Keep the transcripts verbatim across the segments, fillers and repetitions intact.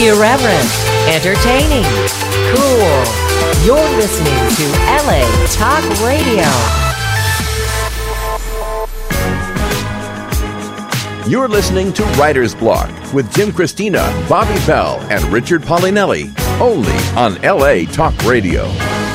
Irreverent, entertaining, cool. You're listening to L A Talk Radio. You're listening to Writer's Block with Jim Christina, Bobby Bell, and Richard Paulinelli, only on L A Talk Radio.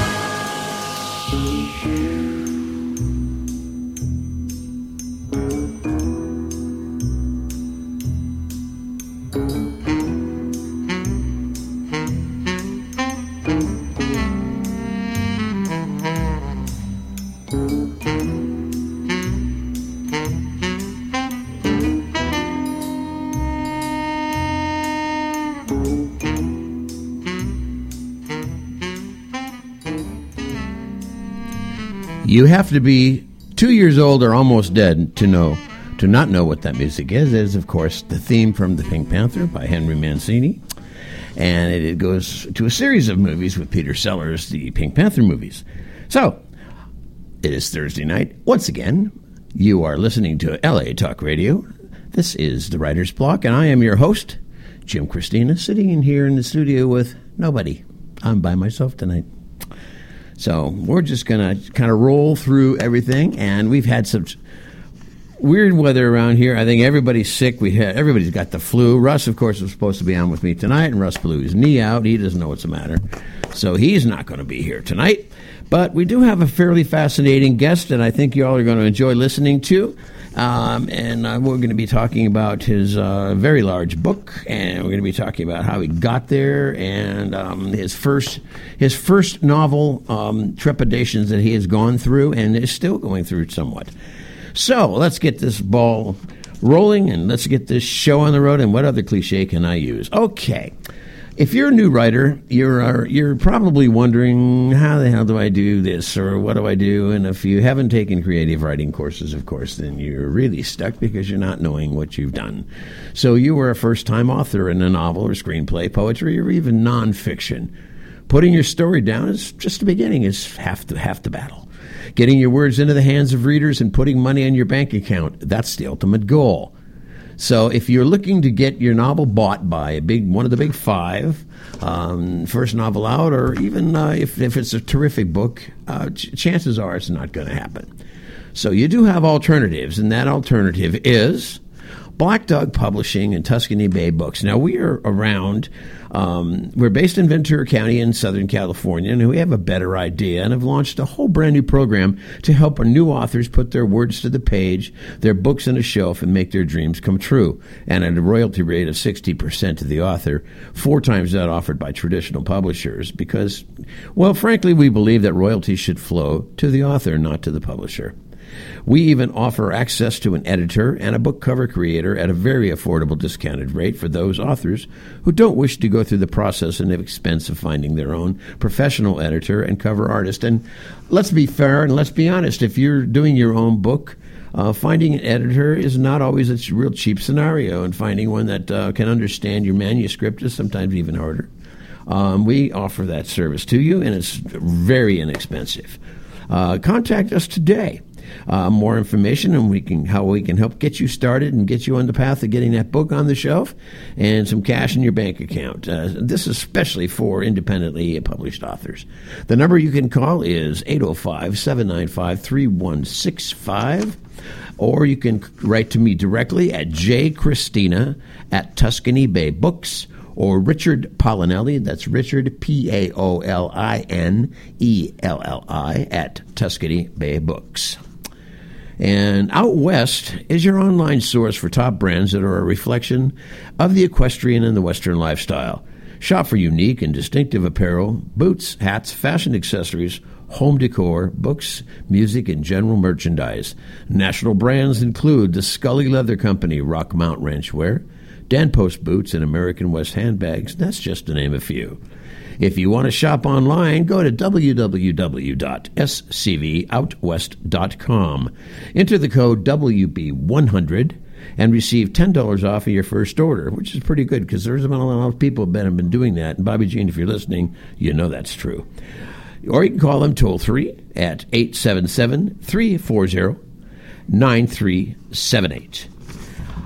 You have to be two years old or almost dead to know, to not know what that music is. It is, of course, the theme from The Pink Panther by Henry Mancini. And it, it goes to a series of movies with Peter Sellers, the Pink Panther movies. So, it is Thursday night. Once again, you are listening to L A Talk Radio. This is the Writer's Block, and I am your host, Jim Christina, sitting in here in the studio with nobody. I'm by myself tonight. So we're just going to kind of roll through everything, and we've had some weird weather around here. I think everybody's sick. We had everybody's got the flu. Russ, of course, was supposed to be on with me tonight, and Russ blew his knee out. He doesn't know what's the matter, so he's not going to be here tonight. But we do have a fairly fascinating guest that I think you all are going to enjoy listening to. Um, and uh, we're going to be talking about his uh, very large book, and we're going to be talking about how he got there, and um, his first his first novel, um, trepidations that he has gone through and is still going through somewhat. So let's get this ball rolling, and let's get this show on the road. And what other cliche can I use? Okay. If you're a new writer, you're uh, you're probably wondering, how the hell do I do this, or what do I do? And if you haven't taken creative writing courses, of course, then you're really stuck because you're not knowing what you've done. So you were a first-time author in a novel or screenplay, poetry, or even nonfiction. Putting your story down is just the beginning, is half the, half the battle. Getting your words into the hands of readers and putting money in your bank account, that's the ultimate goal. So if you're looking to get your novel bought by a big one of the big five, um, first novel out, or even uh, if, if it's a terrific book, uh, ch- chances are it's not going to happen. So you do have alternatives, and that alternative is Black Dog Publishing and Tuscany Bay Books. Now, we are around, um, we're based in Ventura County in Southern California, and we have a better idea and have launched a whole brand new program to help our new authors put their words to the page, their books on a shelf, and make their dreams come true. And at a royalty rate of sixty percent to the author, four times that offered by traditional publishers, because, well, frankly, we believe that royalties should flow to the author, not to the publisher. We even offer access to an editor and a book cover creator at a very affordable discounted rate for those authors who don't wish to go through the process and expense of finding their own professional editor and cover artist. And let's be fair and let's be honest, if you're doing your own book, uh, finding an editor is not always a real cheap scenario, and finding one that uh, can understand your manuscript is sometimes even harder. Um, we offer that service to you, and it's very inexpensive. Uh, contact us today. Uh, more information and we can how we can help get you started and get you on the path of getting that book on the shelf and some cash in your bank account. Uh, this is especially for independently published authors. The number you can call is eight oh five, seven nine five, three one six five, or you can write to me directly at jchristina at Tuscany Bay Books, or Richard Paulinelli, that's Richard, P A O L I N E L L I, at Tuscany Bay Books. And Out West is your online source for top brands that are a reflection of the equestrian and the Western lifestyle. Shop for unique and distinctive apparel, boots, hats, fashion accessories, home decor, books, music, and general merchandise. National brands include the Scully Leather Company, Rockmount Ranchwear, Dan Post Boots, and American West Handbags. That's just to name a few. If you want to shop online, go to w w w dot s c v out west dot com. Enter the code W B one hundred and receive ten dollars off of your first order, which is pretty good because there's been a lot of people that have been doing that. And Bobby Jean, if you're listening, you know that's true. Or you can call them toll-free at eight seven seven, three four zero, nine three seven eight.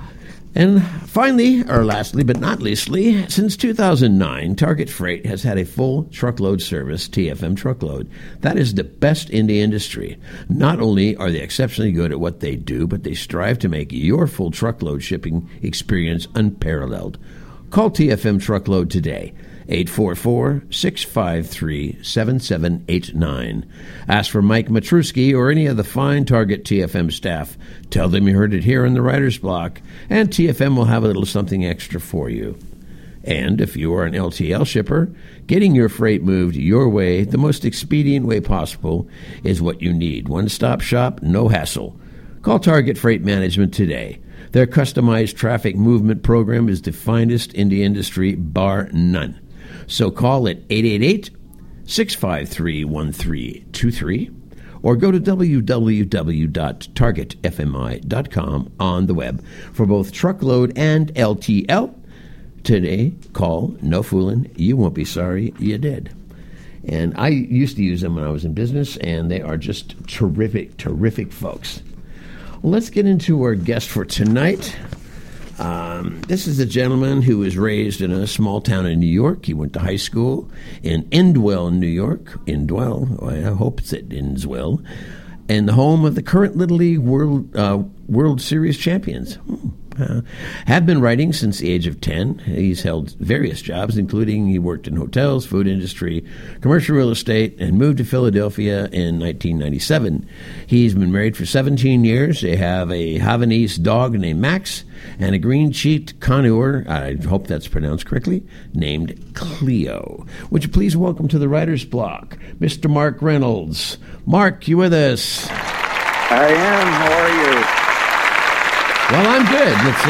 And finally, or lastly but not leastly, since two thousand nine, Target Freight has had a full truckload service, T F M Truckload. That is the best in the industry. Not only are they exceptionally good at what they do, but they strive to make your full truckload shipping experience unparalleled. Call T F M Truckload today, eight four four, six five three, seven seven eight nine. Ask for Mike Matruski or any of the fine Target T F M staff. Tell them you heard it here in the Writer's Block, and T F M will have a little something extra for you. And if you are an L T L shipper, getting your freight moved your way, the most expedient way possible, is what you need. One-stop shop, no hassle. Call Target Freight Management today. Their customized traffic movement program is the finest in the industry, bar none. So call at eight eight eight, six five three, one three two three or go to w w w dot target f m i dot com on the web for both truckload and L T L. Today, call, no fooling, you won't be sorry you did. And I used to use them when I was in business, and they are just terrific, terrific folks. Well, let's get into our guest for tonight. Um, this is a gentleman who was raised in a small town in New York. He went to high school in Endwell, New York. Endwell, I hope it's at Innswell. And the home of the current Little League World uh, World Series champions. Hmm. Uh, had been writing since the age of ten. He's held various jobs, including he worked in hotels, food industry, commercial real estate, and moved to Philadelphia in nineteen ninety-seven. He's been married for seventeen years. They have a Havanese dog named Max and a green-cheeked conure, I hope that's pronounced correctly, named Cleo. Would you please welcome to the Writer's Block, Mister Mark Reynolds. Mark, you with us? I am. How are you? Well, I'm good. It's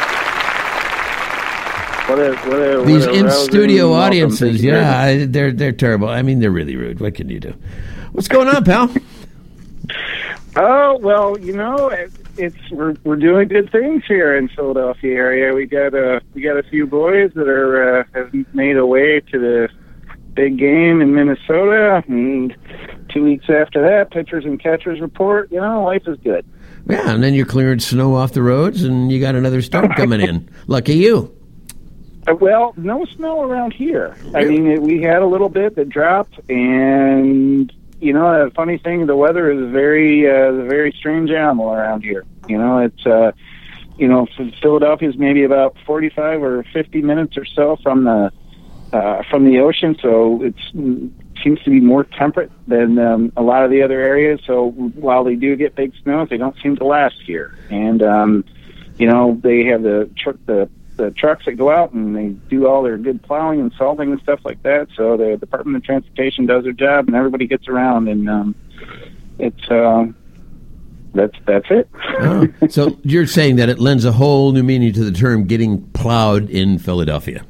uh, what a, what a, these what a in-studio welcome. audiences. Yeah, I, they're they're terrible. I mean, they're really rude. What can you do? What's going on, pal? Oh well, you know, it, it's we're we're doing good things here in Philadelphia area. We got a we got a few boys that are uh, have made a way to the big game in Minnesota, and two weeks after that, pitchers and catchers report. You know, life is good. Yeah, and then you're clearing snow off the roads, and you got another storm coming in. Lucky you. Uh, well, no snow around here. I mean, it, we had a little bit that dropped, and you know, the funny thing, the weather is very, uh, a very strange animal around here. You know, it's, uh, you know, Philadelphia is maybe about forty-five or fifty minutes or so from the uh, from the ocean, so it's. Seems to be more temperate than um, a lot of the other areas. So while they do get big snows, they don't seem to last here. And um, you know, they have the tr- the the trucks that go out and they do all their good plowing and salting and stuff like that. So the Department of Transportation does their job, and everybody gets around. And um, it's uh, that's that's it. Oh, so you're saying that it lends a whole new meaning to the term "getting plowed" in Philadelphia.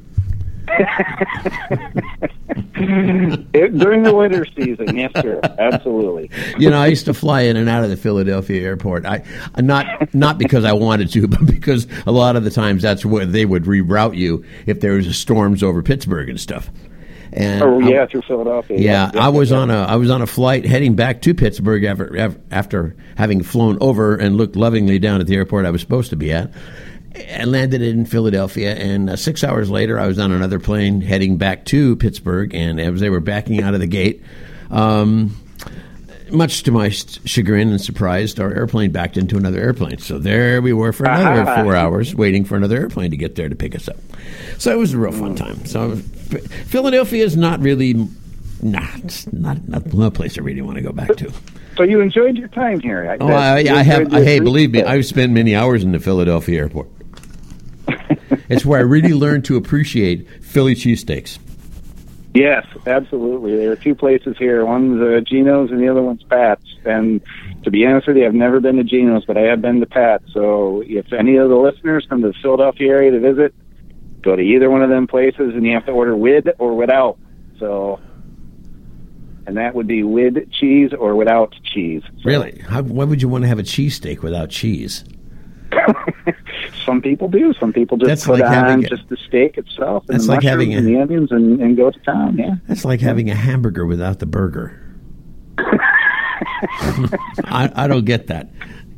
It, during the winter season, yes, sir, absolutely. You know, I used to fly in and out of the Philadelphia airport. I not not because I wanted to, but because a lot of the times that's where they would reroute you if there was storms over Pittsburgh and stuff. And oh yeah, I, through Philadelphia. Yeah, yeah, I was yeah. on a I was on a flight heading back to Pittsburgh after after having flown over and looked lovingly down at the airport I was supposed to be at. I landed in Philadelphia, and uh, six hours later, I was on another plane heading back to Pittsburgh, and as they were backing out of the gate, um, much to my chagrin and surprise, our airplane backed into another airplane. So there we were for another uh-huh. four hours waiting for another airplane to get there to pick us up. So it was a real fun time. So Philadelphia is not really, nah, it's not, not a place I really want to go back to. So you enjoyed your time here? I, oh, I, I have. I, hey, believe me, I've spent many hours in the Philadelphia airport. It's where I really learned to appreciate Philly cheesesteaks. Yes, absolutely. There are two places here. One's uh, Geno's and the other one's Pat's. And to be honest with you, I've never been to Geno's, but I have been to Pat's. So if any of the listeners come to the Philadelphia area to visit, go to either one of them places, and you have to order with or without. So, and that would be with cheese or without cheese. So. Really? How, why would you want to have a cheesesteak without cheese? Some people do. Some people just that's put like on a, just the steak itself and that's the like mushrooms having a, and the onions and, and go to town. Yeah, that's like having a hamburger without the burger. I, I don't get that.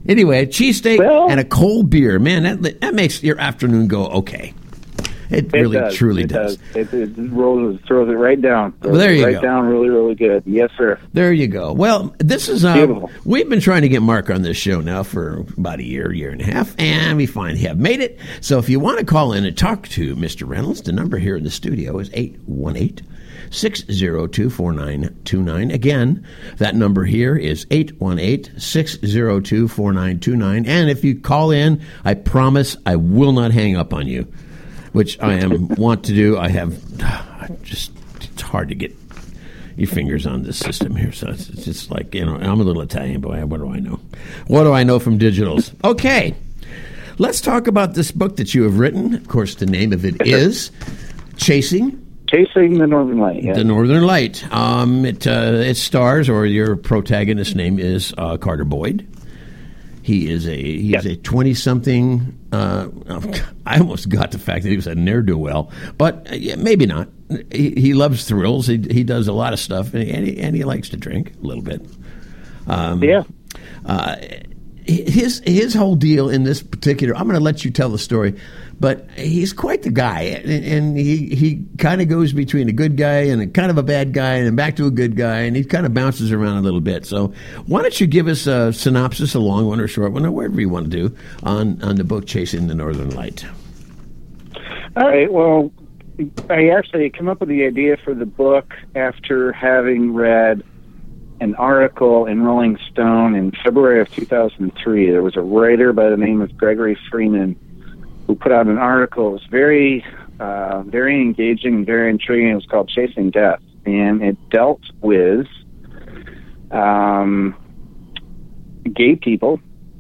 Anyway, a cheesesteak Well- and a cold beer. Man, that that makes your afternoon go okay. It, It really, does. truly it does. does. It, it rolls, throws it right down. Throws Well, there it you right go. down really, really good. Yes, sir. There you go. Well, this is uh, Beautiful. we've been trying to get Mark on this show now for about a year, year and a half, and we finally have made it. So if you want to call in and talk to Mister Reynolds, the number here in the studio is eight one eight, six zero two, four nine two nine. Again, that number here is eight one eight, six zero two, four nine two nine. And if you call in, I promise I will not hang up on you, which I am want to do. I have I just it's hard to get your fingers on this system here, so it's, it's just like, you know, I'm a little Italian boy. What do I know? What do I know from digitals? Okay, let's talk about this book that you have written. Of course, the name of it is Chasing Chasing the Northern Light. Yeah. the Northern Light. Um, it uh, it stars, or your protagonist's name is uh, Carter Boyd. He is a he Yes. is a twenty something. Uh, I almost got the fact that he was a ne'er do well, but uh, yeah, maybe not. He, he loves thrills. He he does a lot of stuff, and he, and he, and he likes to drink a little bit. Um, yeah. Uh, his his whole deal in this particular, I'm going to let you tell the story, but he's quite the guy, and, and he he kind of goes between a good guy and a kind of a bad guy, and then back to a good guy, and he kind of bounces around a little bit. So why don't you give us a synopsis, a long one or a short one, or whatever you want to do, on on the book Chasing the Northern Light? All right. Well, I actually came up with the idea for the book after having read an article in Rolling Stone in February of two thousand three. There was a writer by the name of Gregory Freeman who put out an article. It was very, uh, very engaging and very intriguing. It was called Chasing Death, and it dealt with um, gay people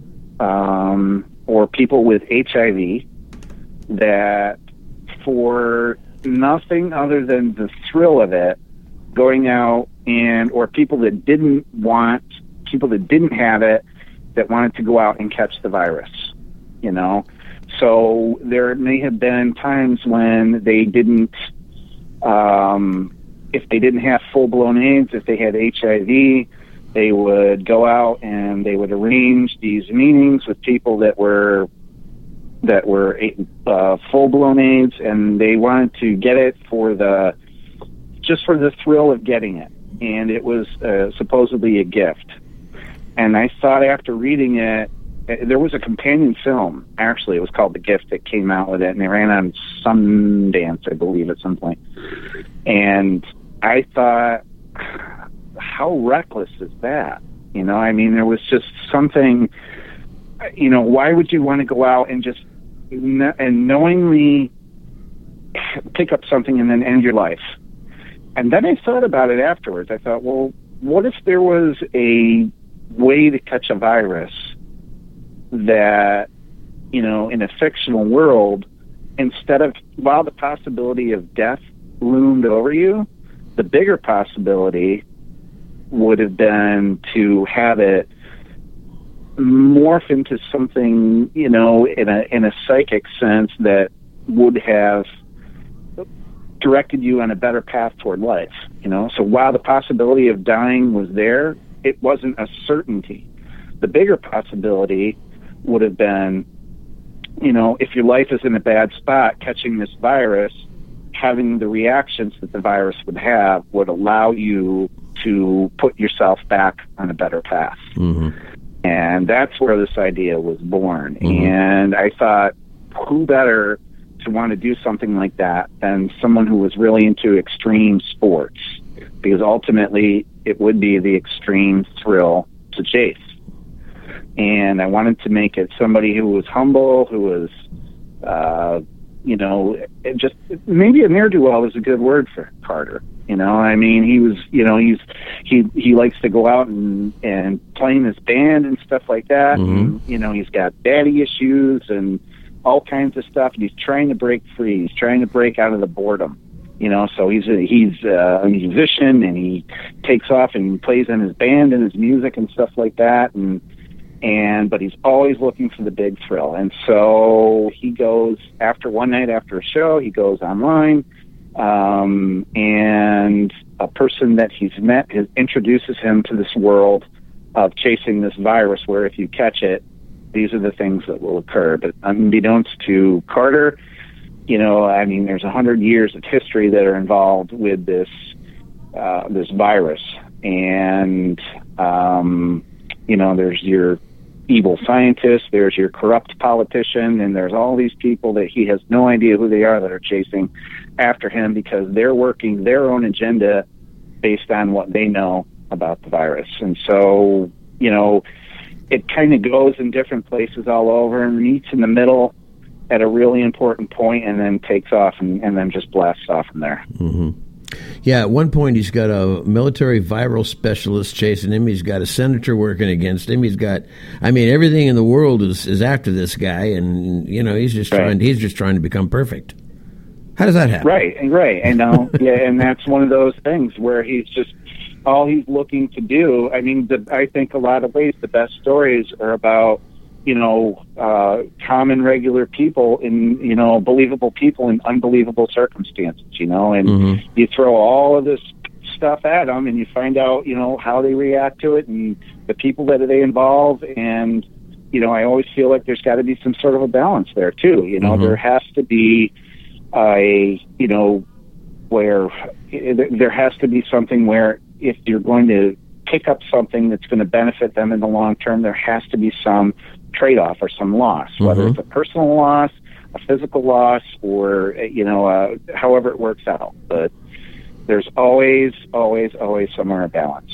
um, or people with H I V that, for nothing other than the thrill of it, going out and or people that didn't want people that didn't have it, that wanted to go out and catch the virus, you know. So there may have been times when they didn't um if they didn't have full-blown AIDS, if they had H I V, they would go out and they would arrange these meetings with people that were that were uh, full-blown AIDS, and they wanted to get it for the just for the thrill of getting it. And it was uh, supposedly a gift. And I thought after reading it, there was a companion film, actually. It was called The Gift, that came out with it, and they ran on Sundance, I believe, at some point. And I thought, how reckless is that? You know, I mean, there was just something, you know, why would you want to go out and just and knowingly pick up something and then end your life? And then I thought about it afterwards. I thought, well, what if there was a way to catch a virus that, you know, in a fictional world, instead of, while the possibility of death loomed over you, the bigger possibility would have been to have it morph into something, you know, in a in a psychic sense that would have directed you on a better path toward life, you know. So while the possibility of dying was there, it wasn't a certainty. The bigger possibility would have been, you know, if your life is in a bad spot, catching this virus, having the reactions that the virus would have would allow you to put yourself back on a better path. Mm-hmm. And that's where this idea was born. Mm-hmm. And I thought, who better to want to do something like that than someone who was really into extreme sports, because ultimately it would be the extreme thrill to chase. And I wanted to make it somebody who was humble, who was, uh, you know, it just maybe a ne'er-do-well is a good word for Carter. You know, I mean, he was, you know, he's he he likes to go out and and play in his band and stuff like that. Mm-hmm. And, you know, he's got daddy issues and all kinds of stuff, and he's trying to break free. He's trying to break out of the boredom, you know. So he's a, he's a musician, and he takes off and plays in his band and his music and stuff like that. And and but he's always looking for the big thrill. And so he goes after one night after a show, he goes online, um, and a person that he's met has, introduces him to this world of chasing this virus, where if you catch it, these are the things that will occur. But unbeknownst to Carter, you know, I mean, there's a hundred years of history that are involved with this uh, this virus, and um, you know, there's your evil scientist, there's your corrupt politician, and there's all these people that he has no idea who they are that are chasing after him because they're working their own agenda based on what they know about the virus. And so, you know, it kind of goes in different places all over and meets in the middle at a really important point and then takes off and, and then just blasts off from there. Mm-hmm. Yeah, at one point he's got a military viral specialist chasing him. He's got a senator working against him. He's got, I mean, everything in the world is, is after this guy, and you know he's just right. trying. He's just trying to become perfect. How does that happen? Right, and right, and uh, yeah, and that's one of those things where he's just all he's looking to do. I mean, the, I think a lot of ways the best stories are about, you know, uh, common, regular people in, you know, believable people in unbelievable circumstances, you know, and mm-hmm. you throw all of this stuff at them and you find out, you know, how they react to it and the people that they involve. And, you know, I always feel like there's got to be some sort of a balance there too. You know, mm-hmm. there has to be a, you know, where there has to be something where if you're going to pick up something that's going to benefit them in the long term, there has to be some trade-off or some loss, mm-hmm. whether it's a personal loss, a physical loss, or, you know, uh, however it works out. But there's always, always, always somewhere a balance.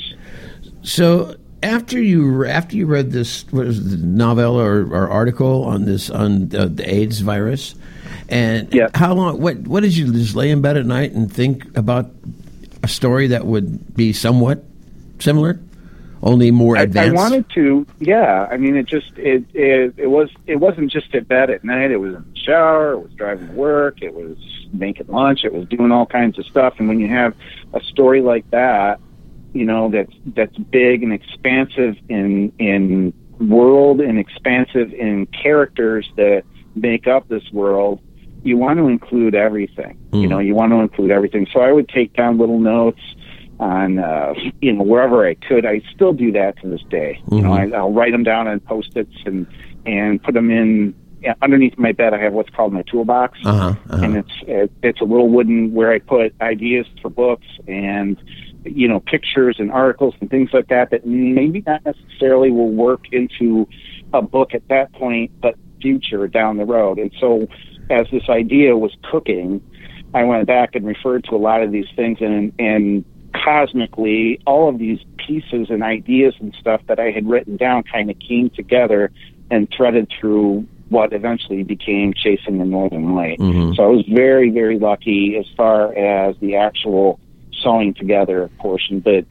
So after you after you read this, what is the novel or, or article on this on uh, the AIDS virus, and yeah. how long? What what did you just lay in bed at night and think about a story that would be somewhat similar? Only more advanced. I, I wanted to, yeah. I mean, it just it, it it was it wasn't just at bed at night. It was in the shower. It was driving to work. It was making lunch. It was doing all kinds of stuff. And when you have a story like that, you know, that's that's big and expansive in in world and expansive in characters that make up this world, you want to include everything. Mm. You know, you want to include everything. So I would take down little notes on, uh, you know, wherever I could. I still do that to this day. Mm-hmm. You know, I, I'll write them down on Post-its and, and put them in yeah, underneath my bed. I have what's called my toolbox. Uh-huh, uh-huh. And it's, it, it's a little wooden where I put ideas for books and, you know, pictures and articles and things like that, that maybe not necessarily will work into a book at that point, but future down the road. And so as this idea was cooking, I went back and referred to a lot of these things and, and, cosmically, all of these pieces and ideas and stuff that I had written down kind of came together and threaded through what eventually became Chasing the Northern Light. Mm-hmm. So I was very, very lucky as far as the actual sewing together portion. But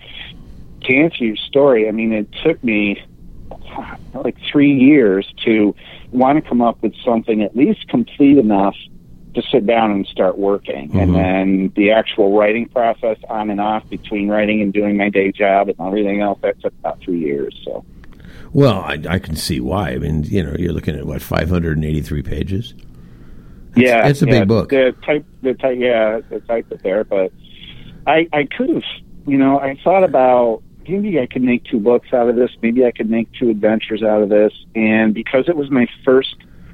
to answer your story, I mean, it took me like three years to want to come up with something at least complete enough to sit down and start working. Mm-hmm. And then the actual writing process on and off between writing and doing my day job and everything else, that took about three years. So, well, I, I can see why. I mean, you know, you're looking at what, five hundred eighty-three pages? That's, yeah. It's a yeah, big book. The type, the type, yeah, the type is there, but I, I could have, you know, I thought about maybe I could make two books out of this. Maybe I could make two adventures out of this. And because it was my first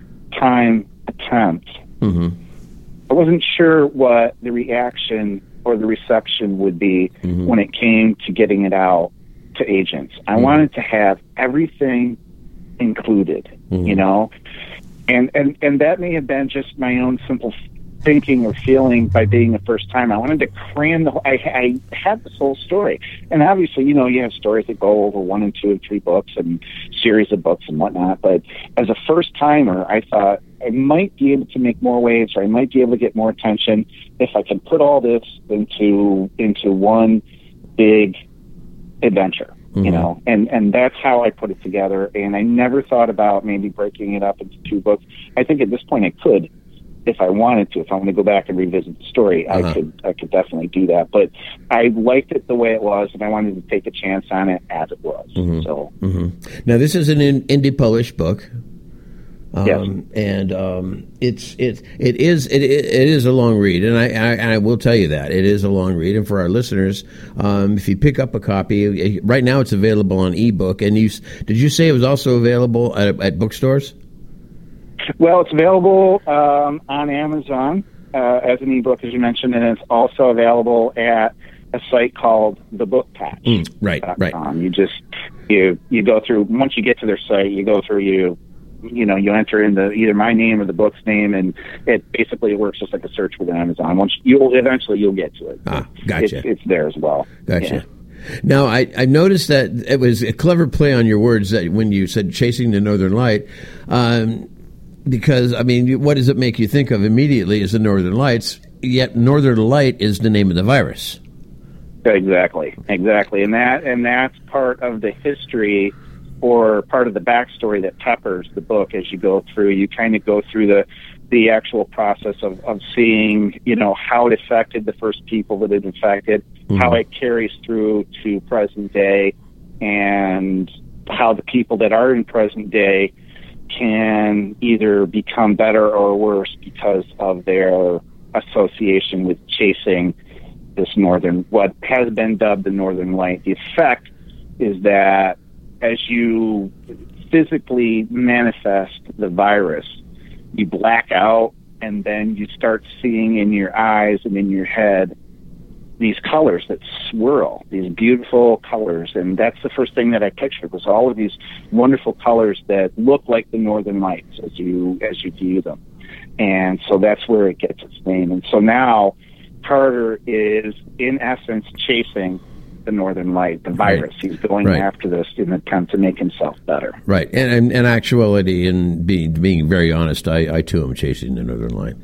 time attempt, mm-hmm. I wasn't sure what the reaction or the reception would be mm-hmm. when it came to getting it out to agents. I mm-hmm. wanted to have everything included, mm-hmm. you know, and, and, and that may have been just my own simple thinking or feeling by being the first time. I wanted to cram the whole, I, I had this whole story. And obviously, you know, you have stories that go over one and two and three books and series of books and whatnot. But as a first timer, I thought I might be able to make more waves, or I might be able to get more attention if I can put all this into, into one big adventure. Mm-hmm. You know, and, and that's how I put it together. And I never thought about maybe breaking it up into two books. I think at this point I could, if I wanted to. If I want to go back and revisit the story, uh-huh. I could I could definitely do that. But I liked it the way it was, and I wanted to take a chance on it as it was. Mm-hmm. So mm-hmm. Now this is an indie published book. Um, Yes. And um, it's it it is it it is a long read, and I, I I will tell you that it is a long read. And for our listeners, um, if you pick up a copy, right now it's available on ebook. And you did you say it was also available at, at bookstores? Well, it's available um, on Amazon uh, as an ebook, as you mentioned, and it's also available at a site called The Book Patch. Mm, right, right. You just you you go through once you get to their site, you go through you. You know, you enter in the either my name or the book's name, and it basically works just like a search with Amazon. Once you'll eventually you'll get to it. Ah, gotcha. It's, it's there as well. Gotcha. Yeah. Now, I, I noticed that it was a clever play on your words that when you said chasing the Northern Light, um, because I mean, what does it make you think of immediately is the Northern Lights? Yet Northern Light is the name of the virus. Exactly, exactly, and that and that's part of the history. Or part of the backstory that peppers the book as you go through. You kind of go through the the actual process of, of seeing, you know, how it affected the first people that it infected, mm-hmm. how it carries through to present day, and how the people that are in present day can either become better or worse because of their association with chasing this northern, what has been dubbed the Northern Light. The effect is that as you physically manifest the virus, you black out, and then you start seeing in your eyes and in your head these colors that swirl, these beautiful colors. And that's the first thing that I pictured was all of these wonderful colors that look like the Northern Lights as you as you view them. And so that's where it gets its name. And so now Carter is, in essence, chasing the Northern Light, the virus. Right. He's going right. after this in an attempt to make himself better. Right. And and, and actuality, and being being very honest, I, I too am chasing the Northern Light.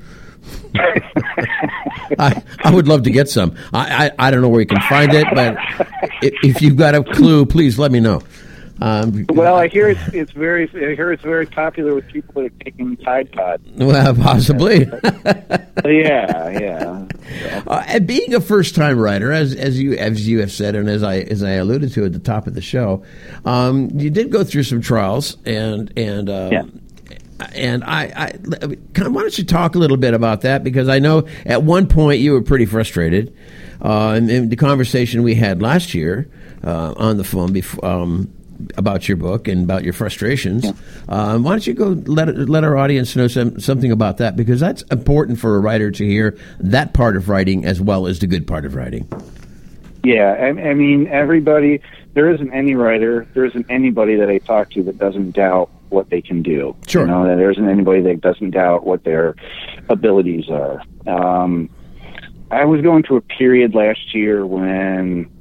I I would love to get some. I, I, I don't know where you can find it, but if, if you've got a clue, please let me know. Um, well, I hear it's it's very I hear it's very popular with people that are taking Tide Pod. Well, possibly. yeah, yeah. Uh, and being a first-time writer, as as you as you have said, and as I as I alluded to at the top of the show, um, you did go through some trials, and and uh, yeah. and I, I kind of, why don't you talk a little bit about that, because I know at one point you were pretty frustrated, uh, in, in the conversation we had last year uh, on the phone before. Um, about your book and about your frustrations. Yeah. Um, why don't you go let let our audience know some, something about that, because that's important for a writer to hear that part of writing as well as the good part of writing. Yeah, I, I mean, everybody, there isn't any writer, there isn't anybody that I talk to that doesn't doubt what they can do. Sure. You know, there isn't anybody that doesn't doubt what their abilities are. Um, I was going through a period last year when,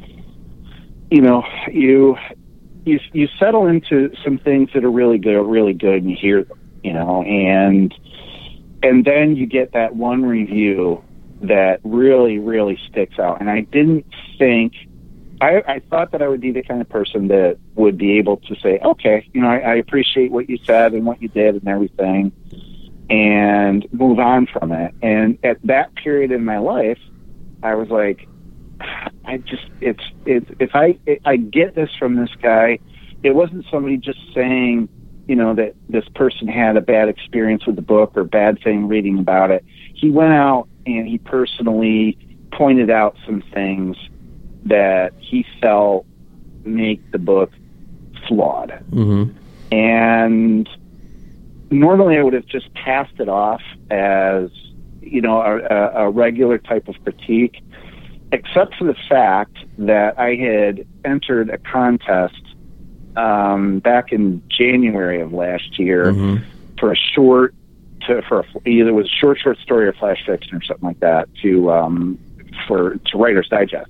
you know, you... You you settle into some things that are really good, really good, and you hear them, you know, and and then you get that one review that really, really sticks out. And I didn't think, I, I thought that I would be the kind of person that would be able to say, okay, you know, I, I appreciate what you said and what you did and everything, and move on from it. And at that period in my life, I was like, I just, it's, it's, if I, I get this from this guy, it wasn't somebody just saying, you know, that this person had a bad experience with the book or bad thing reading about it. He went out and he personally pointed out some things that he felt make the book flawed. Mm-hmm. And normally I would have just passed it off as, you know, a, a regular type of critique, except for the fact that I had entered a contest um, back in January of last year mm-hmm. for a short, to, for a, either it was a short, short story or flash fiction or something like that to um, for to Writer's Digest.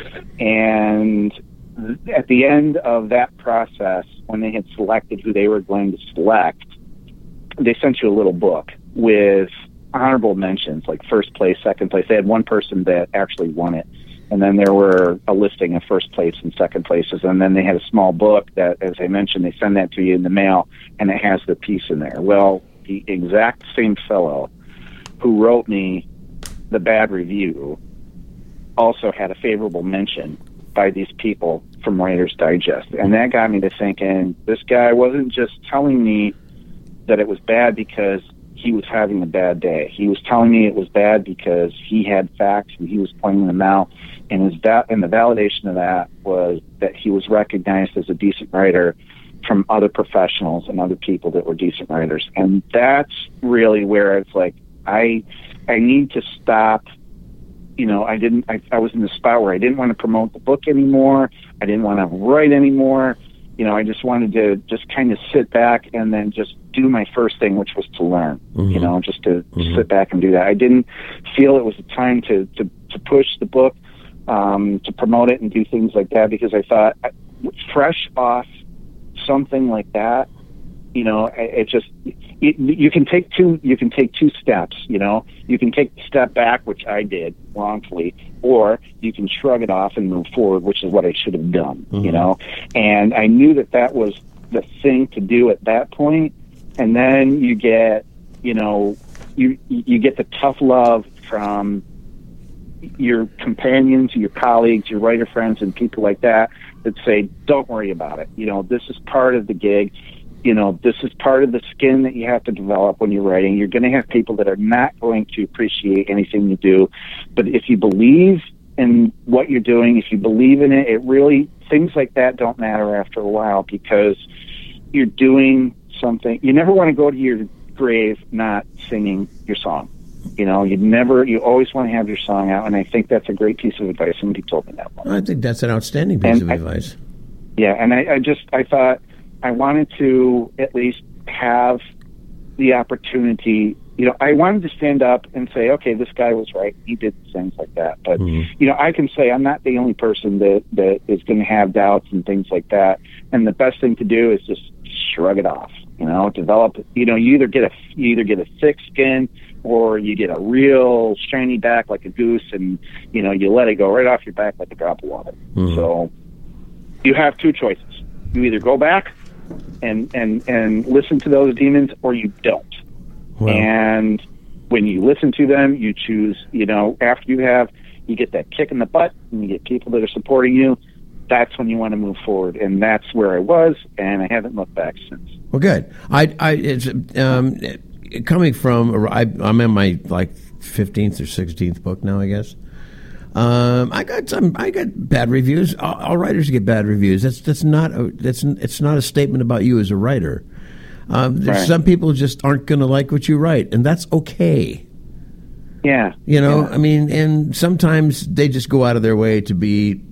And at the end of that process, when they had selected who they were going to select, they sent you a little book with honorable mentions, like first place, second place. They had one person that actually won it. And then there were a listing of first place and second places. And then they had a small book that, as I mentioned, they send that to you in the mail, and it has the piece in there. Well, the exact same fellow who wrote me the bad review also had a favorable mention by these people from Writer's Digest. And that got me to thinking, this guy wasn't just telling me that it was bad because he was having a bad day. He was telling me it was bad because he had facts and he was pointing them out. And, his va- and the validation of that was that he was recognized as a decent writer from other professionals and other people that were decent writers. And that's really where it's like, I, I need to stop. You know, I didn't, I, I was in the spot where I didn't want to promote the book anymore. I didn't want to write anymore. You know, I just wanted to just kind of sit back and then just do my first thing, which was to learn, mm-hmm. you know, just to mm-hmm. sit back and do that. I didn't feel it was a time to, to, to push the book, um, to promote it and do things like that, because I thought fresh off something like that, you know, it, it just, it, you can take two, you can take two steps, you know, you can take a step back, which I did wrongfully, or you can shrug it off and move forward, which is what I should have done, mm-hmm. you know, and I knew that that was the thing to do at that point. And then you get, you know, you, you get the tough love from your companions, your colleagues, your writer friends, and people like that that say, don't worry about it. You know, this is part of the gig. You know, this is part of the skin that you have to develop when you're writing. You're going to have people that are not going to appreciate anything you do. But if you believe in what you're doing, if you believe in it, it really, things like that don't matter after a while, because you're doing something. You never want to go to your grave not singing your song. You know, you never, you always want to have your song out. And I think that's a great piece of advice. Somebody told me that one. I think that's an outstanding piece and of I, advice. Yeah. And I, I just, I thought, I wanted to at least have the opportunity, you know, I wanted to stand up and say, okay, this guy was right. He did things like that. But, mm-hmm. you know, I can say I'm not the only person that, that is going to have doubts and things like that. And the best thing to do is just shrug it off, you know, develop, you know, you either get a, you either get a thick skin or you get a real shiny back like a goose, and, you know, you let it go right off your back like a drop of water. Mm-hmm. So you have two choices. You either go back and and and listen to those demons, or you don't. Wow. And when you listen to them, you choose, you know, after you have, you get that kick in the butt and you get people that are supporting you, that's when you want to move forward. And that's where I was, and I haven't looked back since. Well, good. I, I, it's, um, coming from, I, I'm in my, like, fifteenth or sixteenth book now, I guess. Um, I got some. I got bad reviews. All, all writers get bad reviews. That's that's not. A, that's it's not a statement about you as a writer. Um, there's right. Some people just aren't going to like what you write, and that's okay. Yeah, you know. Yeah. I mean, and sometimes they just go out of their way to be,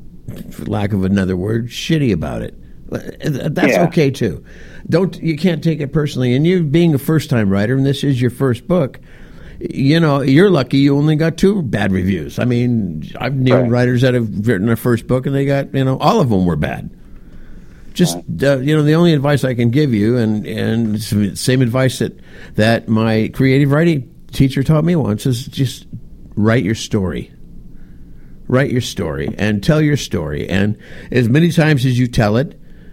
for lack of another word, shitty about it. That's yeah. okay too. Don't you can't take it personally. And you being a first time writer, and this is your first book. You know, you're lucky you only got two bad reviews. I mean, I've known right. writers that have written their first book and they got, you know, all of them were bad. Just, right. uh, you know, the only advice I can give you, and, and it's the same advice that, that my creative writing teacher taught me once, is just write your story. Write your story and tell your story. And as many times as you tell it,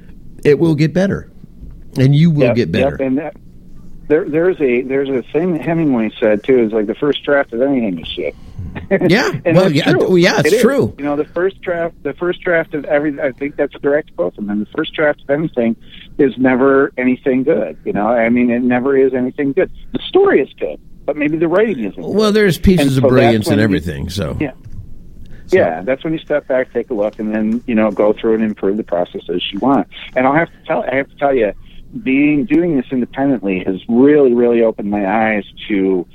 it will get better. And you will yep, get better. Yep, and that- There, there's a there's a thing that Hemingway said too. Is like the first draft of anything is shit. Yeah, and well, that's yeah, true. yeah, it's it true. You know, the first draft, the first draft of every. I think that's a direct quote from him. The first draft of anything is never anything good. You know, I mean, it never is anything good. The story is good, but maybe the writing isn't. Well, good. there's pieces and of so brilliance in you, everything. So yeah. So. Yeah, that's when you step back, take a look, and then, you know, go through and improve the process as you want. And I'll have to tell, I have to tell you, being doing this independently has really, really opened my eyes to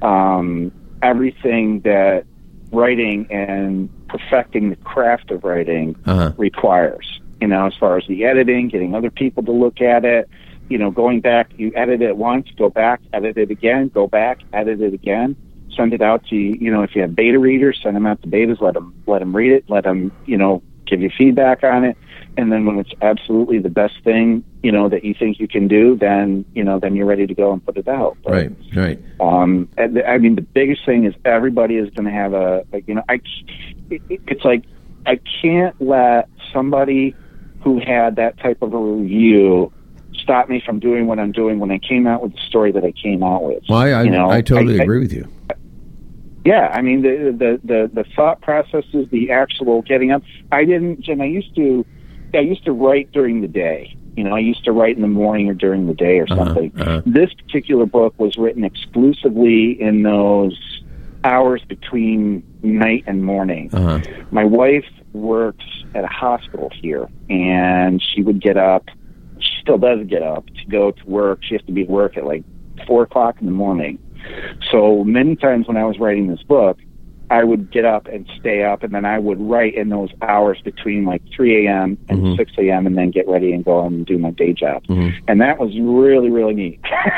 um, everything that writing and perfecting the craft of writing uh-huh. requires. You know, as far as the editing, getting other people to look at it, you know, going back, you edit it once, go back, edit it again, go back, edit it again. Send it out to, you know, if you have beta readers, send them out to betas, let them, let them read it, let them, you know, give you feedback on it. And then when it's absolutely the best thing, you know, that you think you can do, then, you know, then you're ready to go and put it out. But, right, right. Um, I mean, the biggest thing is everybody is going to have a, a, you know, I, it, it's like, I can't let somebody who had that type of a review stop me from doing what I'm doing when I came out with the story that I came out with. Well, I, I, you know, I totally I, agree I, with you. Yeah, I mean, the, the, the, the thought processes, the actual getting up. I didn't, Jim, I used to, I used to write during the day, You know, I used to write in the morning or during the day or Uh-huh, something. uh-huh. This particular book was written exclusively in those hours between night and morning. Uh-huh. My wife works at a hospital here, and she would get up, she still does get up, to go to work. She has to be at work at like four o'clock in the morning. So many times when I was writing this book, I would get up and stay up, and then I would write in those hours between like three a.m. and Mhm. six a.m. and then get ready and go and do my day job. Mhm. And that was really, really neat.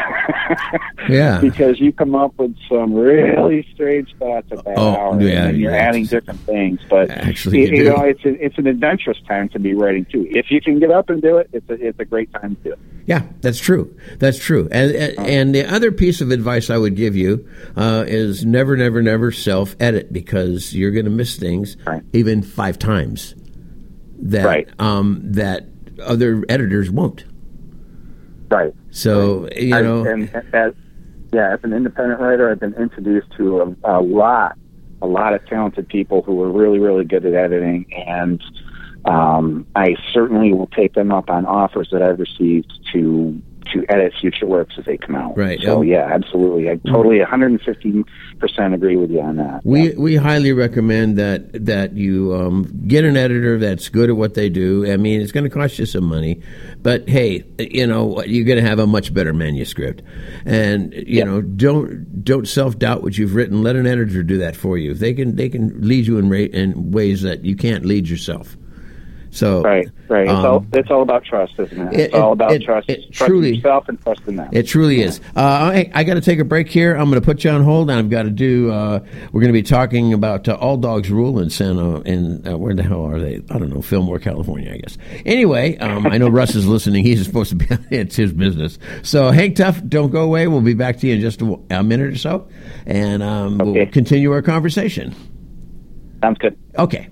Yeah. Because you come up with some really strange thoughts at that Oh, hour, yeah, and you're yeah. adding different things. But Actually, you, you you do. know, it's a, it's an adventurous time to be writing too. If you can get up and do it, it's a, it's a great time to do it. Yeah, that's true. That's true. And and the other piece of advice I would give you uh, is never, never, never self-edit, because you're going to miss things Right. even five times that Right. um, that other editors won't. Right. So you I- know, and as yeah, as an independent writer, I've been introduced to a, a lot, a lot of talented people who are really, really good at editing, and um, I certainly will take them up on offers that I've received to to edit future works as they come out. Right. So Um, yeah, absolutely, I totally one hundred fifty percent agree with you on that. we Yeah. we highly recommend that that you um, get an editor that's good at what they do. I mean, it's going to cost you some money, but hey, you know, you're going to have a much better manuscript. And you Yeah. know, don't don't self doubt what you've written. Let an editor do that for you. They can they can lead you in ra- in ways that you can't lead yourself. So Right, right. It's um, all it's all about trust, isn't it? it- It's all it- about it- trust. it trust truly- yourself and trust in them. It truly is. Uh, I, I got to take a break here. I'm going to put you on hold, and I've got to do. Uh, we're going to be talking about uh, All Dogs Rule in Santa. In uh, where the hell are they? I don't know. Fillmore, California, I guess. Anyway, um, I know Russ is listening. He's supposed to be. It's his business. So hang tough. Don't go away. We'll be back to you in just a, a minute or so, and um, we'll Okay. continue our conversation. Sounds good. Okay.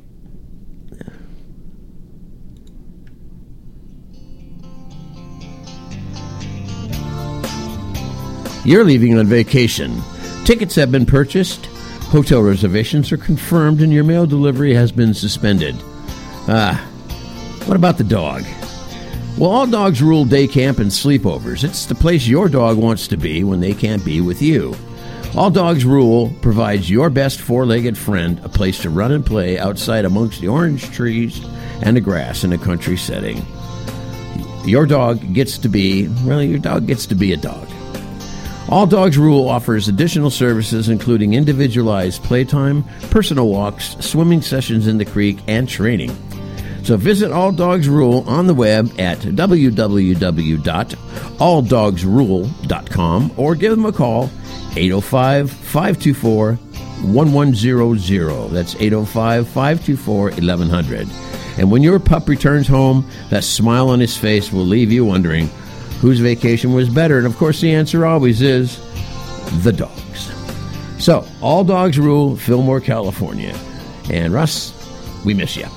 You're leaving on vacation. Tickets have been purchased, hotel reservations are confirmed, and your mail delivery has been suspended. Ah, what about the dog? Well, All Dogs Rule day camp and sleepovers. It's the place your dog wants to be when they can't be with you. All Dogs Rule provides your best four-legged friend a place to run and play outside amongst the orange trees and the grass in a country setting. Your dog gets to be, well, your dog gets to be a dog. All Dogs Rule offers additional services including individualized playtime, personal walks, swimming sessions in the creek, and training. So visit All Dogs Rule on the web at w w w dot all dogs rule dot com or give them a call, eight oh five, five two four, one one zero zero. That's eight oh five, five two four, eleven hundred. And when your pup returns home, that smile on his face will leave you wondering whose vacation was better. And of course, the answer always is the dog's. So, All Dogs Rule, Fillmore, California. And Russ, we miss you.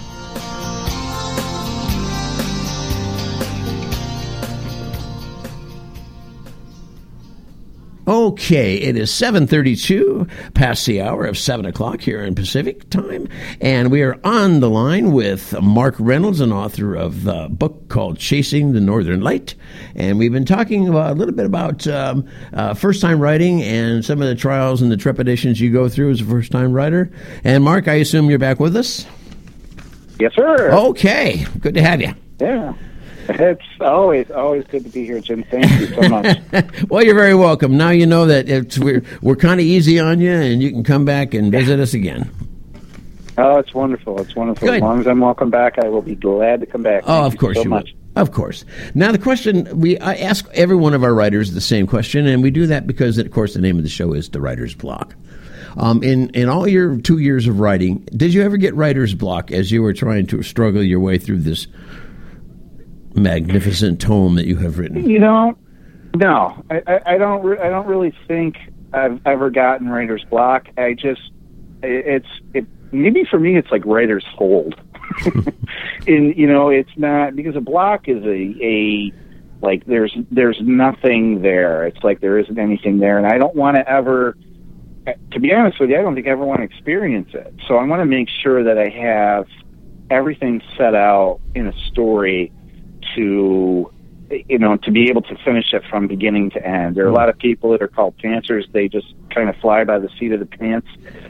Okay, it is seven thirty-two, past the hour of seven o'clock here in Pacific time, and we are on the line with Mark Reynolds, an author of a book called Chasing the Northern Light, and we've been talking about, a little bit about um, uh, first-time writing and some of the trials and the trepidations you go through as a first-time writer. And Mark, I assume you're back with us? Yes, sir. Okay, good to have you. Yeah. It's always, always good to be here, Jim. Thank you so much. Well, you're very welcome. Now you know that it's, we're we're kind of easy on you, and you can come back and visit us again. Oh, it's wonderful. It's wonderful. Good. As long as I'm welcome back, I will be glad to come back. Oh, Thank of course so you much. will. Of course. Now, the question, we I ask every one of our writers the same question, and we do that because, of course, the name of the show is The Writer's Block. Um, in, in all your two years of writing, did you ever get writer's block as you were trying to struggle your way through this magnificent tome that you have written? You know, no, I, I, I don't. Re- I don't really think I've ever gotten writer's block. I just, it, it's it. Maybe for me, it's like writer's hold. In you know, it's not because a block is a a like there's there's nothing there. It's like there isn't anything there, and I don't want to ever. To be honest with you, I don't think I ever want to experience it. So I want to make sure that I have everything set out in a story to, you know, to be able to finish it from beginning to end. There are a lot of people that are called pantsers. They just kind of fly by the seat of the pants,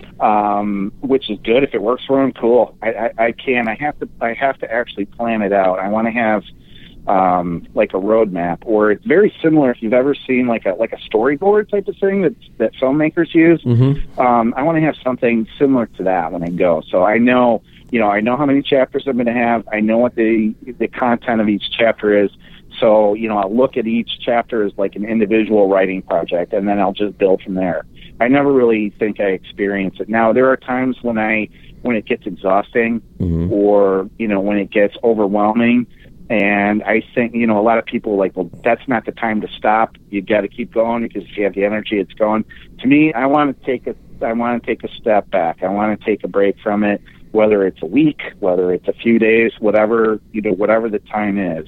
um, which is good. If it works for them, cool. I, I, I can. I have to. I have to actually plan it out. I want to have um, like a roadmap, or it's very similar. If you've ever seen like a like a storyboard type of thing that that filmmakers use, mm-hmm. um, I want to have something similar to that when I go. So I know, you know, I know how many chapters I'm going to have. I know what the the content of each chapter is. So, you know, I'll look at each chapter as like an individual writing project, and then I'll just build from there. I never really think I experience it. Now, there are times when I when it gets exhausting, mm-hmm. or, you know, when it gets overwhelming, and I think, you know, a lot of people are like, well, that's not the time to stop. You've got to keep going because if you have the energy, it's going. To me, I want to take a I want to take a step back. I want to take a break from it, whether it's a week, whether it's a few days, whatever, you know, whatever the time is.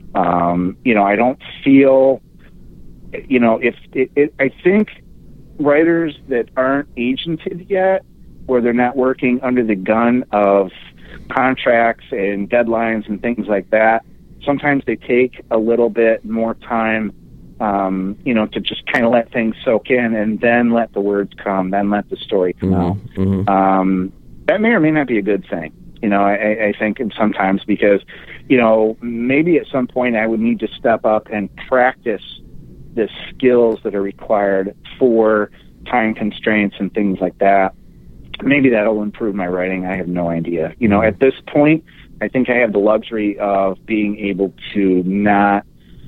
Um, you know, I don't feel, you know, if it, it, I think writers that aren't agented yet, where they're not working under the gun of contracts and deadlines and things like that, sometimes they take a little bit more time, um, you know, to just kind of let things soak in and then let the words come, then let the story come mm-hmm. out. Mm-hmm. Um, that may or may not be a good thing. You know, I, I think sometimes because, you know, maybe at some point I would need to step up and practice the skills that are required for time constraints and things like that. Maybe that'll improve my writing. I have no idea. You know, at this point, I think I have the luxury of being able to not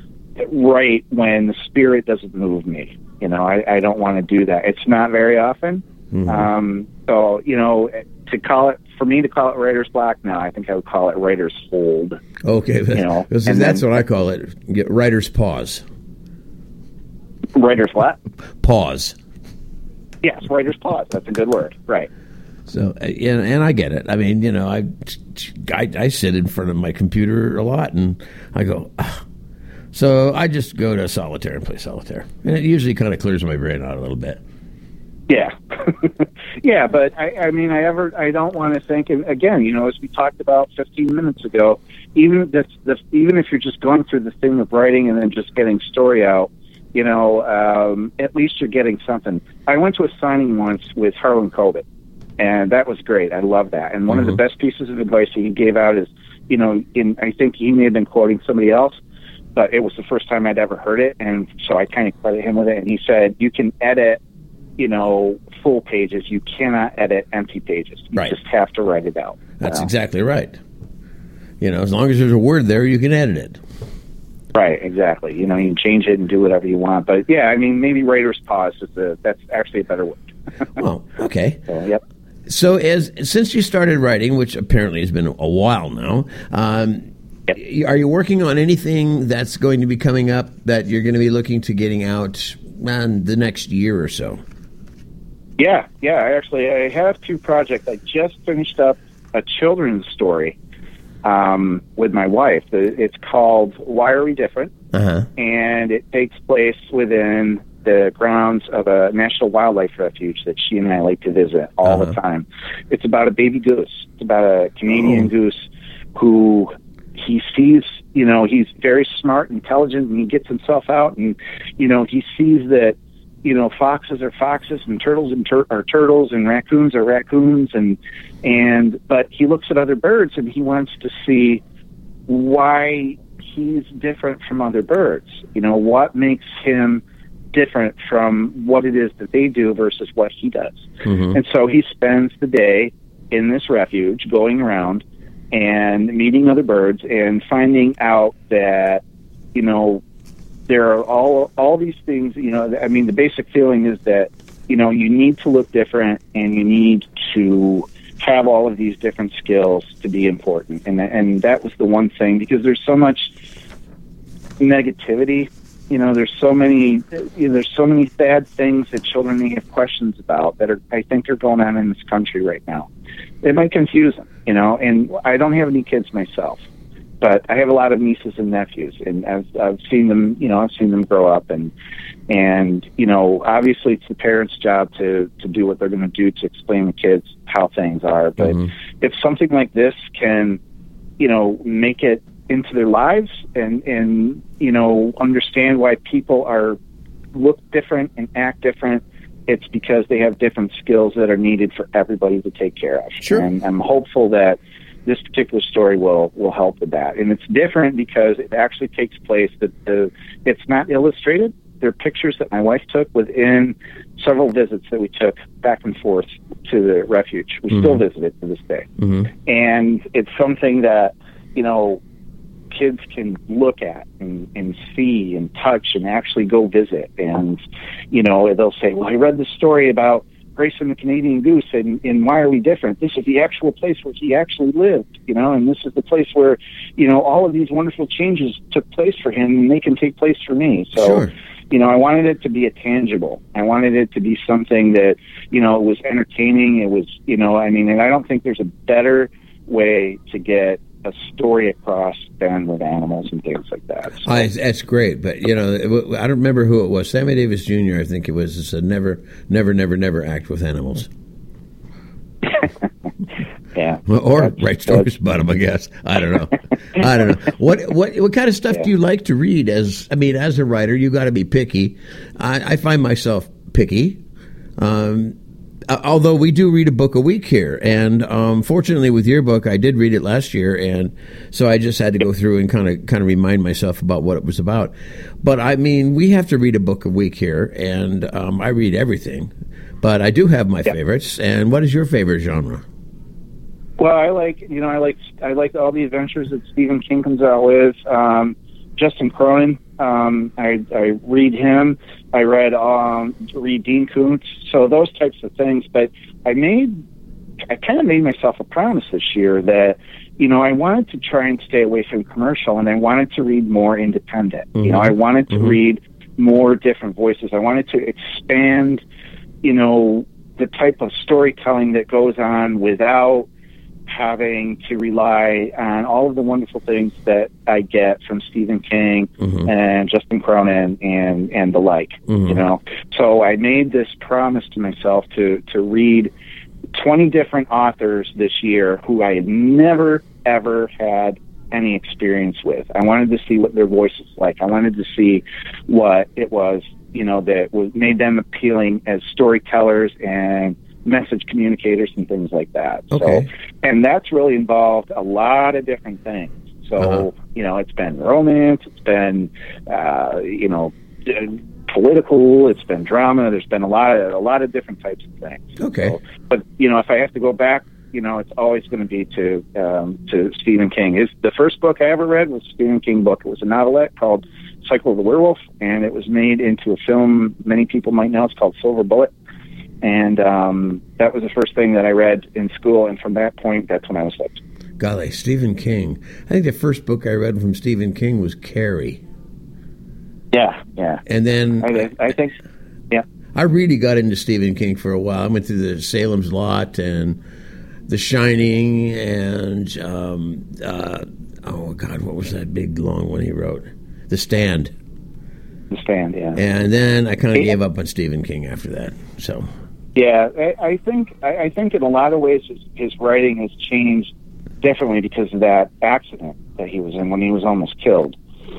write when the spirit doesn't move me. You know, I, I don't want to do that. It's not very often. Mm-hmm. Um, so, you know, to call it, for me to call it writer's block, no, I think I would call it writer's hold. Okay, you know, that's then, what I call it. Get writer's pause. Writer's what? Pause. Yes, writer's pause. That's a good word. Right. So, and, and I get it. I mean, you know, I, I, I sit in front of my computer a lot, and I go, ah. So I just go to solitaire and play solitaire, and it usually kind of clears my brain out a little bit. Yeah, yeah, but I, I mean, I ever, I don't want to think. And again, you know, as we talked about fifteen minutes ago, even this, this, even if you're just going through the thing of writing and then just getting story out, you know, um, at least you're getting something. I went to a signing once with Harlan Coben, and that was great. I love that. And one mm-hmm. of the best pieces of advice he gave out is, you know, in I think he may have been quoting somebody else, but it was the first time I'd ever heard it, and so I kind of credited him with it. And he said, you can edit, you know, full pages. You cannot edit empty pages. You right. just have to write it out. That's you know? exactly right. You know, as long as there's a word there, you can edit it. Right, exactly. You know, you can change it and do whatever you want. But yeah, I mean, maybe writer's pause is a, that's actually a better word. Oh, okay. So, yep. So as since you started writing, which apparently has been a while now, um, yep. are you working on anything that's going to be coming up that you're going to be looking to getting out in the next year or so? Yeah, yeah. I actually I have two projects. I just finished up a children's story um, with my wife. It's called Why Are We Different? Uh-huh. And it takes place within the grounds of a national wildlife refuge that she and I like to visit all uh-huh. the time. It's about a baby goose. It's about a Canadian oh. goose who he sees, you know, he's very smart, intelligent, and he gets himself out, and, you know, he sees that, you know, foxes are foxes and turtles and tur- are turtles and raccoons are raccoons, and and but he looks at other birds and he wants to see why he's different from other birds. You know, what makes him different from what it is that they do versus what he does. Mm-hmm. And so he spends the day in this refuge going around and meeting other birds and finding out that, you know, there are all all these things, you know, I mean, the basic feeling is that, you know, you need to look different and you need to have all of these different skills to be important. And and that was the one thing, because there's so much negativity, you know, there's so many, you know, there's so many bad things that children may have questions about that are, I think, are going on in this country right now. It might confuse them, you know, and I don't have any kids myself, but I have a lot of nieces and nephews, and I've, I've seen them, you know, I've seen them grow up, and, and, you know, obviously it's the parents' job to, to do what they're going to do to explain to kids how things are. But mm-hmm. if something like this can, you know, make it into their lives and, and, you know, understand why people are look different and act different, it's because they have different skills that are needed for everybody to take care of. Sure. And I'm hopeful that this particular story will, will help with that. And it's different because it actually takes place that the, it's not illustrated. They're pictures that my wife took within several visits that we took back and forth to the refuge. We mm-hmm. still visit it to this day. Mm-hmm. And it's something that, you know, kids can look at and, and see and touch and actually go visit. And, you know, they'll say, well, I read this story about Grayson the Canadian Goose, and, and why are we different? This is the actual place where he actually lived, you know, and this is the place where, you know, all of these wonderful changes took place for him, and they can take place for me. So, sure. you know, I wanted it to be a tangible. I wanted it to be something that, you know, was entertaining. It was, you know, I mean, and I don't think there's a better way to get a story across than with animals and things like that. So. I, that's great, but you know, I don't remember who it was. Sammy Davis Junior, I think it was. It said, "Never, never, never, never act with animals." Yeah, or write stories about them. I guess I don't know. I don't know. What what what kind of stuff yeah. do you like to read? As I mean, as a writer, you got to be picky. I, I find myself picky. Um, Although we do read a book a week here, and um, fortunately with your book, I did read it last year, and so I just had to go through and kind of kind of remind myself about what it was about. But I mean, we have to read a book a week here, and um, I read everything, but I do have my yeah. favorites. And what is your favorite genre? Well, I like you know I like I like all the adventures that Stephen King comes out with. Um, Justin Cronin, um, I, I read him. I read um, read Dean Koontz, so those types of things. But I made, I kind of made myself a promise this year that, you know, I wanted to try and stay away from commercial, and I wanted to read more independent. Mm-hmm. You know, I wanted to mm-hmm. read more different voices. I wanted to expand, you know, the type of storytelling that goes on without having to rely on all of the wonderful things that I get from Stephen King mm-hmm. and Justin Cronin and, and the like, mm-hmm. you know. So I made this promise to myself to, to read twenty different authors this year who I had never, ever had any experience with. I wanted to see what their voice was like. I wanted to see what it was, you know, that was made them appealing as storytellers and message communicators and things like that. Okay. So, and that's really involved a lot of different things. So, uh-huh. you know, it's been romance, it's been, uh, you know, political, it's been drama. There's been a lot of, a lot of different types of things. Okay. So, but, you know, if I have to go back, you know, it's always going to be to, um, to Stephen King. His, the first book I ever read was a Stephen King book. It was a novelette called Cycle of the Werewolf, and it was made into a film many people might know. It's called Silver Bullet. And um, that was the first thing that I read in school, and from that point, that's when I was hooked. Golly, Stephen King. I think the first book I read from Stephen King was Carrie. Yeah, yeah. And then... I, I think, yeah. I really got into Stephen King for a while. I went through the Salem's Lot and The Shining and, um, uh, oh, God, what was that big, long one he wrote? The Stand. The Stand, yeah. And then I kind of yeah. gave up on Stephen King after that, so... Yeah, I, I think I, I think in a lot of ways his, his writing has changed differently because of that accident that he was in when he was almost killed.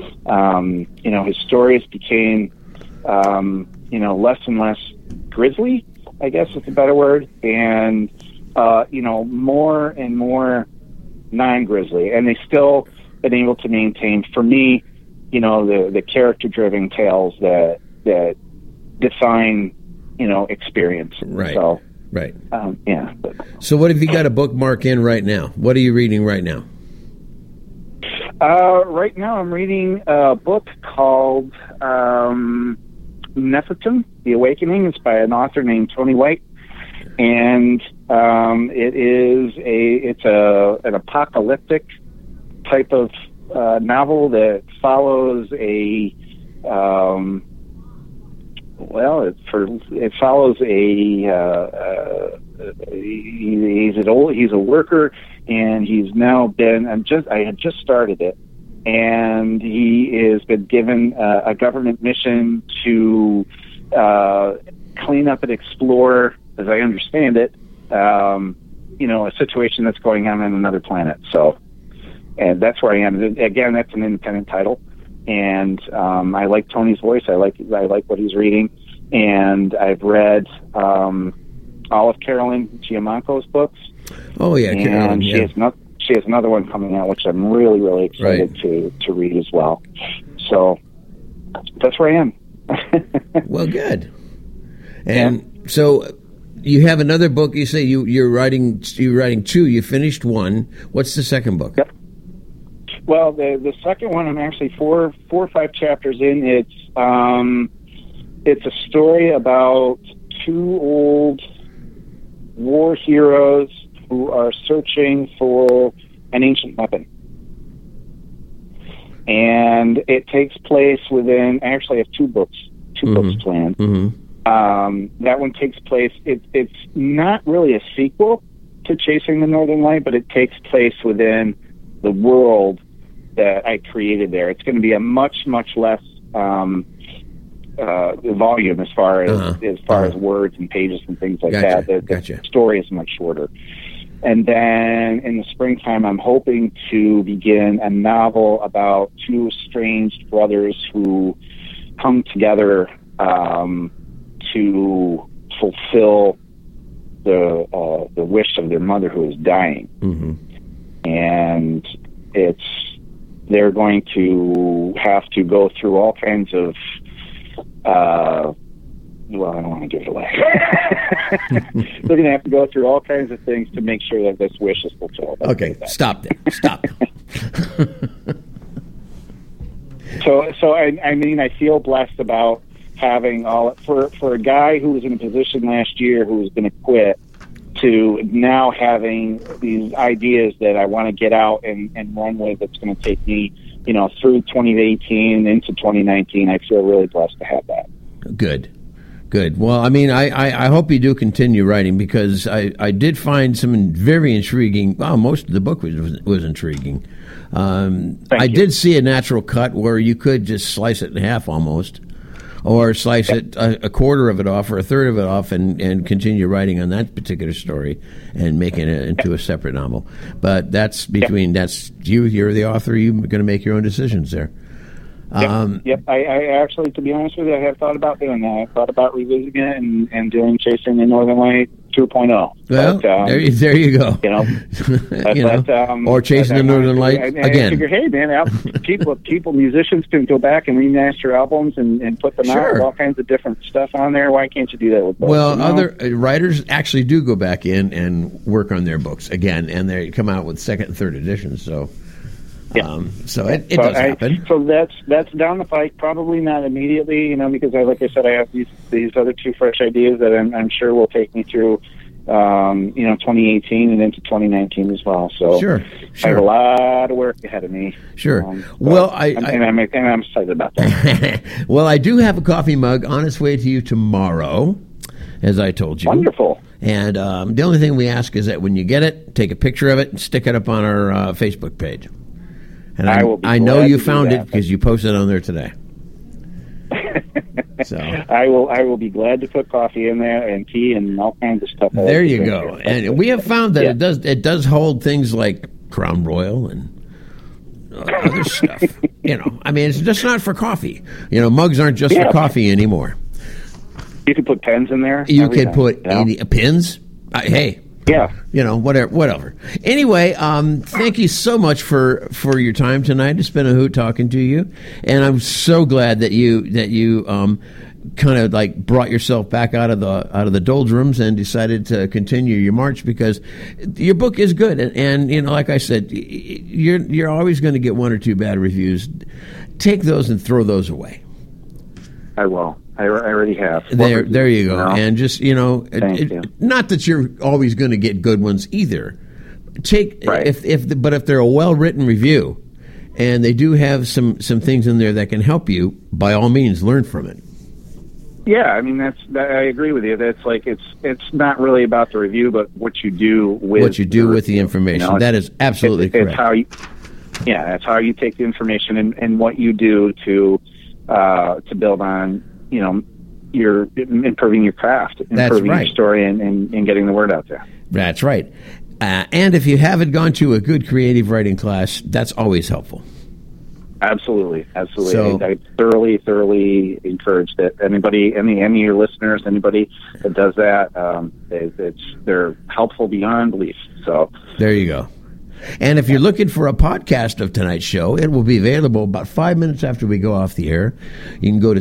Um, you know, his stories became, um, you know, less and less grisly, I guess is a better word, and, uh, you know, more and more non-grisly. And they still been able to maintain, for me, you know, the, the character-driven tales that that define, you know, experience. Right. So, right. Um, yeah. But, so what have you got a bookmark in right now? What are you reading right now? Uh, right now I'm reading a book called um, Nephilim, The Awakening. It's by an author named Tony White. And um, it is a, it's a, an apocalyptic type of uh, novel that follows a, um, Well, it, for, it follows a, uh, uh, he, he's an old, he's a worker, and he's now been, I'm just, I had just started it, and he has been given uh, a government mission to uh, clean up and explore, as I understand it, um, you know, a situation that's going on on another planet. So and that's where I am. Again, that's an independent title, and um, I like Tony's voice. I like I like what he's reading, and I've read um, all of Carolyn Giammanco's books. Oh yeah, and Carolyn, she yeah. has not, she has another one coming out, which I'm really really excited Right. to to read as well. So that's where I am. Well, good. And yeah. so you have another book. You say you, you're writing. You're writing two. You finished one. What's the second book? Yep. Well, the the second one, I'm actually four four or five chapters in. It's um, it's a story about two old war heroes who are searching for an ancient weapon. And it takes place within, I actually have two books, two mm-hmm. books planned. Mm-hmm. Um, that one takes place, it, it's not really a sequel to Chasing the Northern Light, but it takes place within the world that I created there. It's going to be a much, much less um, uh, volume as far as uh-huh. as far uh-huh. as words and pages and things like gotcha. that. The, the gotcha. story is much shorter. And then in the springtime, I'm hoping to begin a novel about two estranged brothers who come together um, to fulfill the uh, the wish of their mother who is dying. Mm-hmm. And it's they're going to have to go through all kinds of uh, well, I don't want to give it away. They're going to have to go through all kinds of things to make sure that this wish is fulfilled. Okay, stop there. Stop. so, so I, I mean, I feel blessed about having all for for a guy who was in a position last year who was going to quit to now having these ideas that I want to get out and, and run with. That's going to take me, you know, through twenty eighteen into twenty nineteen. I feel really blessed to have that. Good. Good. Well, I mean, I, I, I hope you do continue writing because I, I did find some very intriguing. Well, most of the book was was, was intriguing. Um, I you. did see a natural cut where you could just slice it in half almost, or slice it a, a quarter of it off or a third of it off, and, and continue writing on that particular story and making it into a separate novel. But that's between that's you. You're the author. You're going to make your own decisions there. Yep, Um, yep. I, I actually, to be honest with you, I have thought about doing that. I thought about revisiting it and, and doing Chasing the Northern Light two point oh. Well, but, um, there, you- there you go. You know, but, you know, but, um, or Chasing but the I- Northern Light I, I, again. I figure, hey, man, al- people, people, musicians can go back and remaster albums and, and put them out Sure. with all kinds of different stuff on there. Why can't you do that with books? Well, you know? other uh, writers actually do go back in and work on their books again, and they come out with second and third editions. So, Yeah. um, so it, it so does I, happen. So that's that's down the pike. Probably not immediately, you know, because I, like I said, I have these these other two fresh ideas that I'm, I'm sure will take me through, um, you know, twenty eighteen and into twenty nineteen as well. So Sure, I have sure. a lot of work ahead of me. Sure. Um, so Well, I- I'm, I- and, I'm, and I'm excited about that. Well, I do have a coffee mug on its way to you tomorrow, as I told you. Wonderful. And um, the only thing we ask is that when you get it, take a picture of it and stick it up on our uh, Facebook page. And I, I will be I know glad you to do found it that. because you posted on there today. So I will I will be glad to put coffee in there and tea and all kinds of stuff. I there like to you drink go. here. And we have found that Yeah. it does it does hold things like Crown Royal and uh, other stuff. You know, I mean, it's just not for coffee. You know, mugs aren't just Yeah. for coffee anymore. You can put pens in there. You every could time, put you know? any pins. Uh, hey, Yeah. you know, whatever, whatever. Anyway, um, thank you so much for, for your time tonight. It's been a hoot talking to you, and I'm so glad that you that you um, kind of like brought yourself back out of the out of the doldrums and decided to continue your march because your book is good, and, and you know, like I said, y- y- you're you're always going to get one or two bad reviews. Take those and throw those away. I will. I, I already have. There, there you go. know? And just, you know, Thank it, you. not that you're always going to get good ones either. Take Right. if if the, but if they're a well written review, and they do have some some things in there that can help you, by all means, learn from it. Yeah, I mean that's. That, I agree with you. That's like it's. It's not really about the review, but what you do with What you do the with the review, information. you know? That is absolutely it's, it's correct. how you. Yeah, that's how you take the information and, and what you do to uh, to build on. You know, your improving your craft, improving right. your story, and, and, and getting the word out there. That's right. Uh, and if you haven't gone to a good creative writing class, that's always helpful. Absolutely, absolutely. So, I, I thoroughly, thoroughly encourage that anybody, any any of your listeners, anybody that does that, um, it, it's they're helpful beyond belief. So there you go. And if you're looking for a podcast of tonight's show, it will be available about five minutes after we go off the air. You can go to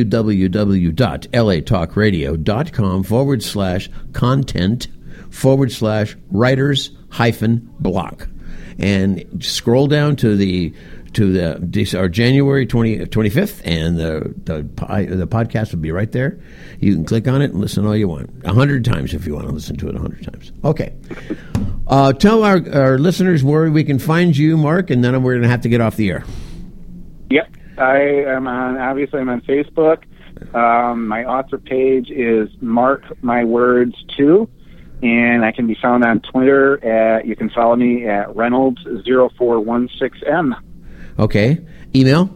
www.latalkradio.com forward slash content forward slash writers hyphen block. And scroll down to the to the our January twentieth, twenty-fifth, and the, the the podcast will be right there. You can click on it and listen all you want. A hundred times if you want to listen to it a hundred times. Okay. Uh, tell our, our listeners where we can find you, Mark, and then we're going to have to get off the air. Yep. I am on, obviously I'm on Facebook. Um, my author page is Mark My Words two, and I can be found on Twitter at, you can follow me at Reynolds zero four one six M. Okay. Email?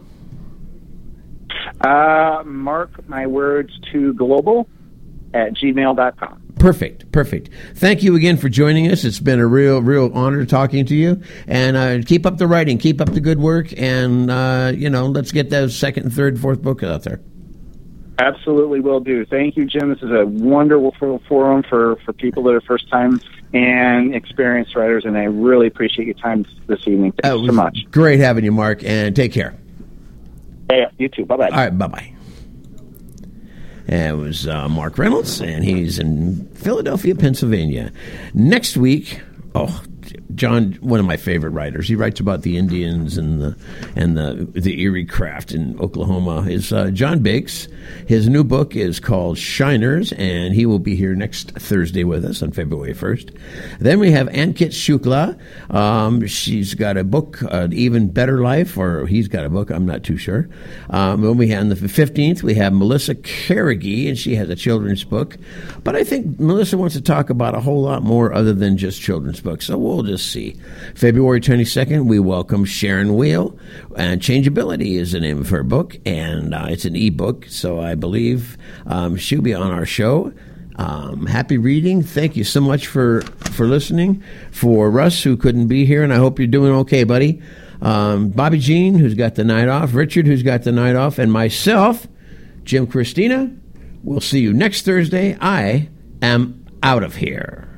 Uh, Mark My Words two global at gmail dot com. Perfect, perfect. Thank you again for joining us. It's been a real, real honor talking to you. And uh, keep up the writing, keep up the good work, and, uh, you know, let's get those second and third, fourth book out there. Absolutely will do. Thank you, Jim. This is a wonderful forum for, for people that are first-time and experienced writers, and I really appreciate your time this evening. Thank you so much. Great having you, Mark, and take care. Yeah, you too. Bye-bye. All right, bye-bye. And it was uh, Mark Reynolds, and he's in Philadelphia, Pennsylvania. Next week, oh, John, one of my favorite writers. He writes about the Indians and the and the the Erie craft in Oklahoma. Is uh, John Bakes. His new book is called Shiners, and he will be here next Thursday with us on February first. Then we have Ankit Shukla. Um, she's got a book, An Even Better Life, or he's got a book. I'm not too sure. Um, when we have on the fifteenth, we have Melissa Carrigy, and she has a children's book. But I think Melissa wants to talk about a whole lot more other than just children's books. So we'll just see. February twenty-second, we welcome Sharon Wheel, and Changeability is the name of her book, and uh, it's an e-book, so I believe um, she'll be on our show. Um, happy reading. Thank you so much for, for listening. For Russ, who couldn't be here, and I hope you're doing okay, buddy. Um, Bobby Jean, who's got the night off, Richard, who's got the night off, and myself, Jim Christina. We'll see you next Thursday. I am out of here.